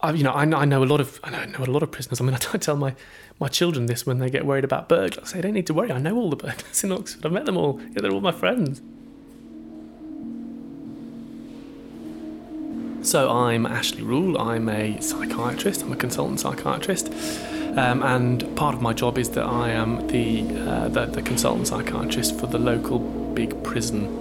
I know a lot of prisoners. I mean, I tell my children this when they get worried about burglars. I say, don't need to worry. I know all the burglars in Oxford. I've met them all. They're all my friends. So I'm Ashley Rule. I'm a psychiatrist. I'm a consultant psychiatrist, and part of my job is that I am the consultant psychiatrist for the local big prison.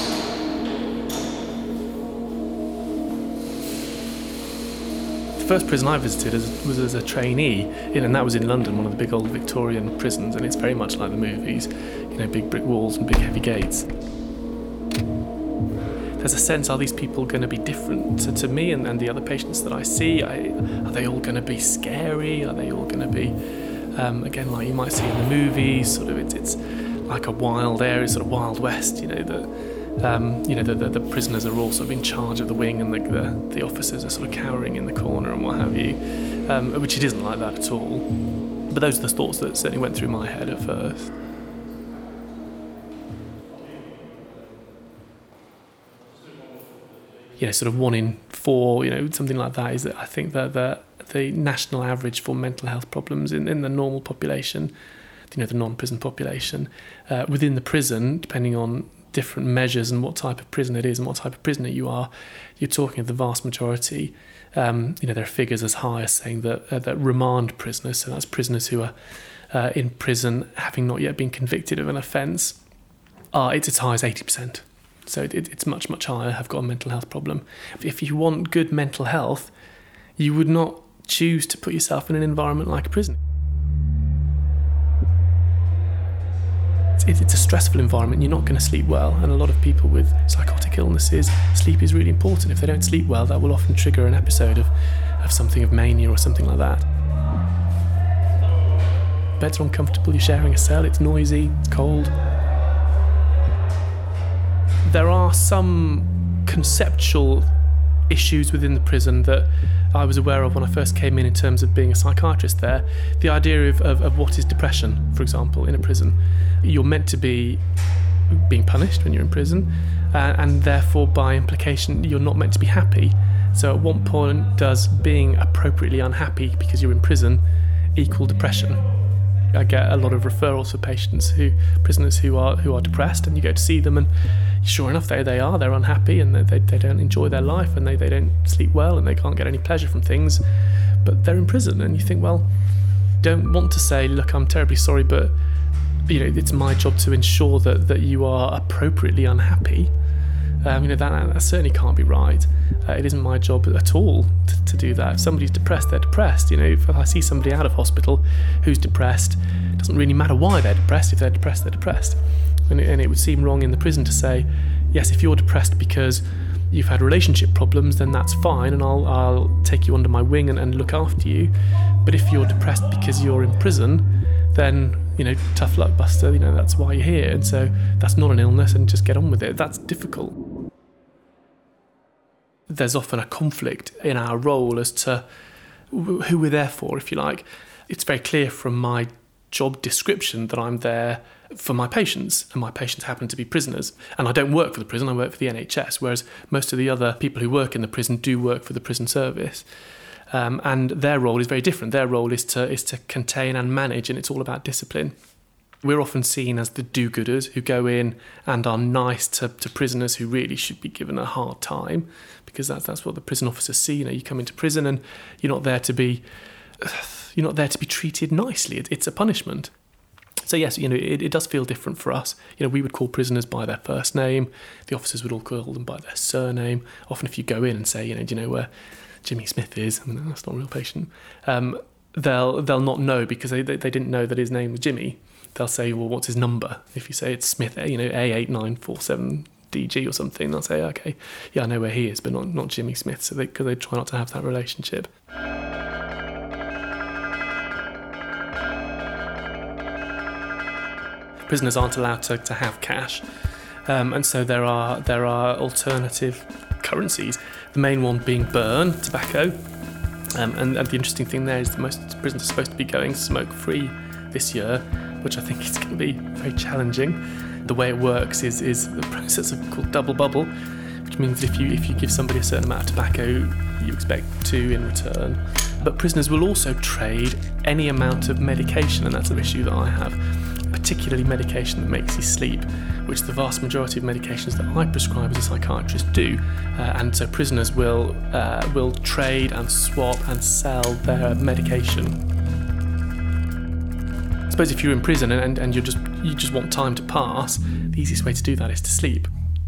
The first prison I visited was as a trainee, and that was in London, one of the big old Victorian prisons, and it's very much like the movies, big brick walls and big heavy gates. There's a sense, are these people going to be different to me and the other patients that I see? Are they all going to be scary? Are they all going to be, again, like you might see in the movies, sort of it's like a wild area, sort of Wild West, the prisoners are all sort of in charge of the wing, and the officers are sort of cowering in the corner and what have you, which it isn't like that at all. But those are the thoughts that certainly went through my head at first. Sort of 1 in 4, something like that, is that I think that the national average for mental health problems in the normal population, the non-prison population, within the prison, depending on different measures and what type of prison it is and what type of prisoner you are, you're talking of the vast majority. There are figures as high as saying that remand prisoners, so that's prisoners who are in prison having not yet been convicted of an offence, it's as high as 80%. So it's much, much higher, have got a mental health problem. If you want good mental health, you would not choose to put yourself in an environment like a prison. It's a stressful environment. You're not going to sleep well, and a lot of people with psychotic illnesses, sleep is really important. If they don't sleep well, that will often trigger an episode of something of mania or something like that. Beds are uncomfortable, you're sharing a cell, it's noisy, it's cold. There are some conceptual issues within the prison that I was aware of when I first came in terms of being a psychiatrist there. The idea of what is depression, for example, in a prison. You're meant to be being punished when you're in prison, and therefore, by implication, you're not meant to be happy. So at what point does being appropriately unhappy because you're in prison equal depression? I get a lot of referrals for prisoners who are depressed, and you go to see them, and sure enough, they're unhappy, and they don't enjoy their life, and they don't sleep well, and they can't get any pleasure from things, but they're in prison. And you think, well, don't want to say, look, I'm terribly sorry, but it's my job to ensure that you are appropriately unhappy. That certainly can't be right. It isn't my job at all to do that. If somebody's depressed, they're depressed. If I see somebody out of hospital who's depressed, it doesn't really matter why they're depressed. If they're depressed, they're depressed. And it would seem wrong in the prison to say, yes, if you're depressed because you've had relationship problems, then that's fine, and I'll take you under my wing and look after you. But if you're depressed because you're in prison, then tough luck, Buster. That's why you're here, and so that's not an illness, and just get on with it. That's difficult. There's often a conflict in our role as to who we're there for, if you like. It's very clear from my job description that I'm there for my patients, and my patients happen to be prisoners. And I don't work for the prison, I work for the NHS, whereas most of the other people who work in the prison do work for the prison service. And their role is very different. Their role is to contain and manage, and it's all about discipline. We're often seen as the do-gooders who go in and are nice to prisoners who really should be given a hard time, because that's what the prison officers see. You come into prison and you're not there to be treated nicely. It's a punishment. So yes, it does feel different for us. We would call prisoners by their first name. The officers would all call them by their surname. Often, if you go in and say, do you know where Jimmy Smith is? I mean, that's not a real patient. They'll not know, because they didn't know that his name was Jimmy. They'll say, well, what's his number? If you say it's Smith, A8947DG or something, they'll say, okay, yeah, I know where he is, but not Jimmy Smith. So because they try not to have that relationship. Prisoners aren't allowed to have cash, and so there are alternative currencies. The main one being burn, tobacco, and the interesting thing there is that most prisoners are supposed to be going smoke-free this year, which I think is going to be very challenging. The way it works is the process called double bubble, which means if you give somebody a certain amount of tobacco, you expect 2 in return. But prisoners will also trade any amount of medication, and that's an issue that I have, particularly medication that makes you sleep, which the vast majority of medications that I prescribe as a psychiatrist do. And so prisoners will trade and swap and sell their medication. I suppose if you're in prison and you just want time to pass, the easiest way to do that is to sleep.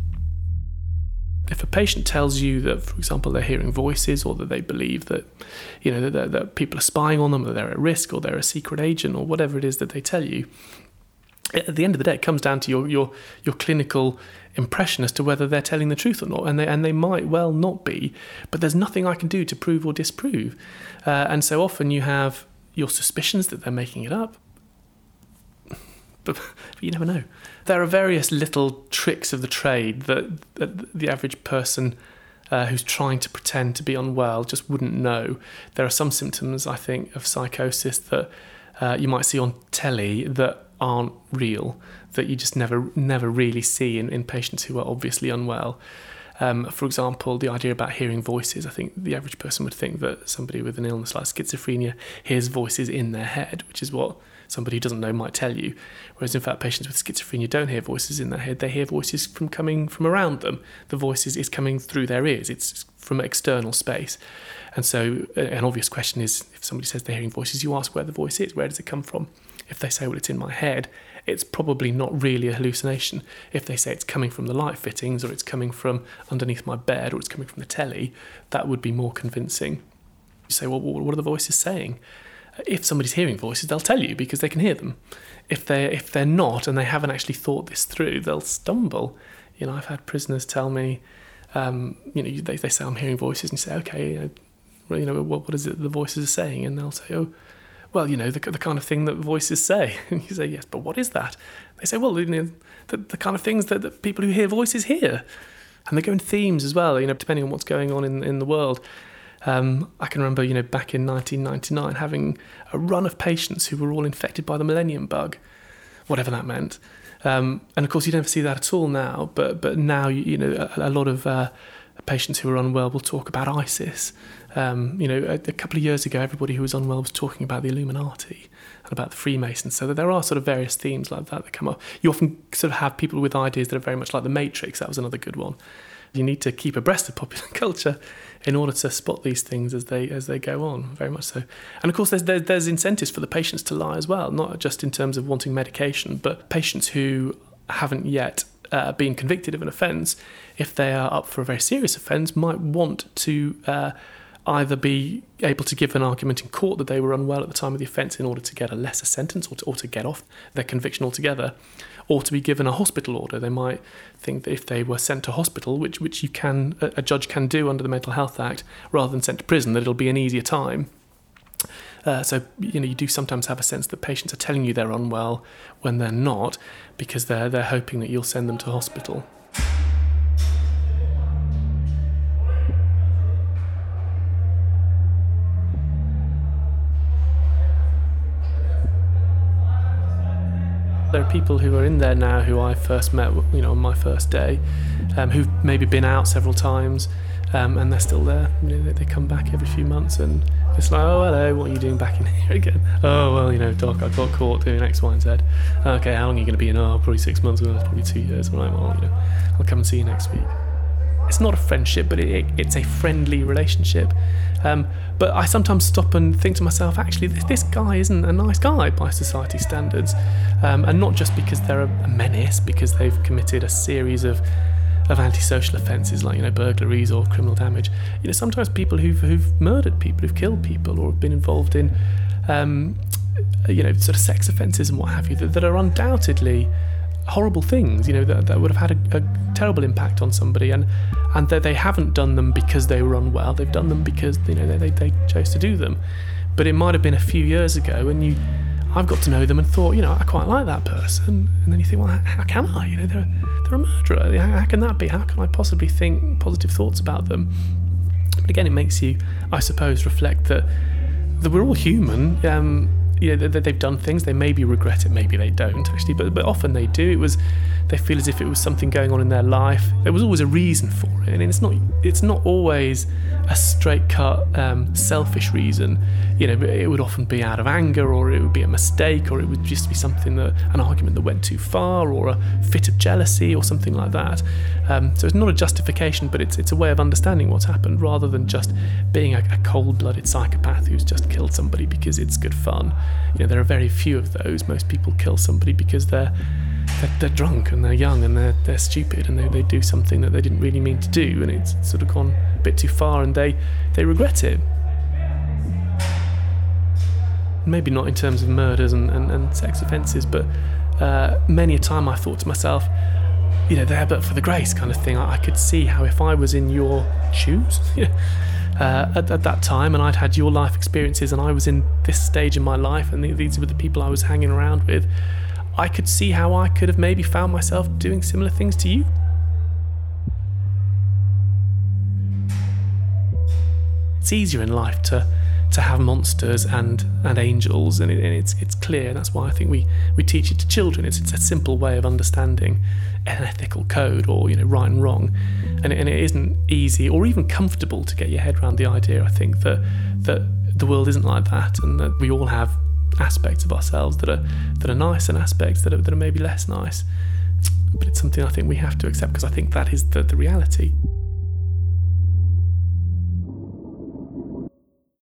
If a patient tells you that, for example, they're hearing voices, or that they believe that, that people are spying on them, or they're at risk, or they're a secret agent, or whatever it is that they tell you, at the end of the day, it comes down to your clinical impression as to whether they're telling the truth or not, and they might well not be, but there's nothing I can do to prove or disprove. And so often you have your suspicions that they're making it up, but you never know. There are various little tricks of the trade that the average person who's trying to pretend to be unwell just wouldn't know. There are some symptoms, I think, of psychosis that you might see on telly that aren't real, that you just never really see in patients who are obviously unwell. For example, the idea about hearing voices. I think the average person would think that somebody with an illness like schizophrenia hears voices in their head, which is what somebody who doesn't know might tell you. Whereas in fact, patients with schizophrenia don't hear voices in their head. They hear voices coming from around them. The voice is coming through their ears. It's from external space. And so an obvious question is, if somebody says they're hearing voices, you ask where the voice is. Where does it come from? If they say, well, it's in my head, it's probably not really a hallucination. If they say it's coming from the light fittings, or it's coming from underneath my bed, or it's coming from the telly, that would be more convincing. You say, well, what are the voices saying? If somebody's hearing voices, they'll tell you because they can hear them. If they're not, and they haven't actually thought this through, they'll stumble. I've had prisoners tell me, they say I'm hearing voices, and you say, okay, what is it the voices are saying? And they'll say, oh, well, the kind of thing that voices say. And you say, yes, but what is that? They say, well, the kind of things that people who hear voices hear. And they go in themes as well, depending on what's going on in the world. I can remember, back in 1999, having a run of patients who were all infected by the millennium bug, whatever that meant. And of course, you don't see that at all now. But now, a lot of patients who are unwell will talk about ISIS. A couple of years ago, everybody who was unwell was talking about the Illuminati and about the Freemasons. So there are sort of various themes like that come up. You often sort of have people with ideas that are very much like the Matrix. That was another good one. You need to keep abreast of popular culture in order to spot these things as they go on, very much so. And of course, there's incentives for the patients to lie as well, not just in terms of wanting medication, but patients who haven't yet been convicted of an offence, if they are up for a very serious offence, might want to either be able to give an argument in court that they were unwell at the time of the offence in order to get a lesser sentence, or to get off their conviction altogether, or to be given a hospital order. They might think that if they were sent to hospital, which a judge can do under the Mental Health Act, rather than sent to prison, that it'll be an easier time. So you do sometimes have a sense that patients are telling you they're unwell when they're not, because they're hoping that you'll send them to hospital. There are people who are in there now who I first met, on my first day, who've maybe been out several times, and they're still there. They come back every few months, and it's like, oh, hello, what are you doing back in here again? Oh, well, doc, I got caught doing X, Y, and Z. Okay, how long are you going to be in? Oh, probably 6 months, well, probably 2 years. Well, I'll come and see you next week. It's not a friendship, but it's a friendly relationship. But I sometimes stop and think to myself, actually, this guy isn't a nice guy by society standards. And not just because they're a menace, because they've committed a series of antisocial offences like, burglaries or criminal damage. Sometimes people who've murdered people, who've killed people, or have been involved in, sort of sex offences and what have you, that are undoubtedly horrible things, that would have had a terrible impact on somebody, and that they haven't done them because they were unwell. They've done them because they chose to do them. But it might have been a few years ago, and I've got to know them and thought, I quite like that person, and then you think, well, how can I? They're a murderer. How can that be? How can I possibly think positive thoughts about them? But again, it makes you, I suppose, reflect that we're all human. They've done things, they maybe regret it, maybe they don't actually, but often they do. It was they feel as if it was something going on in their life. There was always a reason for it, and it's not always a straight cut selfish reason. It would often be out of anger, or it would be a mistake, or it would just be something an argument that went too far, or a fit of jealousy, or something like that. So it's not a justification, but it's a way of understanding what's happened, rather than just being a cold-blooded psychopath who's just killed somebody because it's good fun. There are very few of those. Most people kill somebody because they're drunk and they're young and they're stupid, and they do something that they didn't really mean to do, and it's sort of gone a bit too far, and they regret it. Maybe not in terms of murders and sex offences, but many a time I thought to myself, there but for the grace kind of thing. I could see how if I was in your shoes at that time, and I'd had your life experiences, and I was in this stage in my life, and these were the people I was hanging around with, I could see how I could have maybe found myself doing similar things to you. It's easier in life to have monsters and angels, and it's clear. That's why I think we teach it to children. It's a simple way of understanding an ethical code, or right and wrong, and it isn't easy or even comfortable to get your head around the idea, I think, that the world isn't like that, and that we all have aspects of ourselves that are nice, and aspects that are maybe less nice. But it's something I think we have to accept, because I think that is the reality.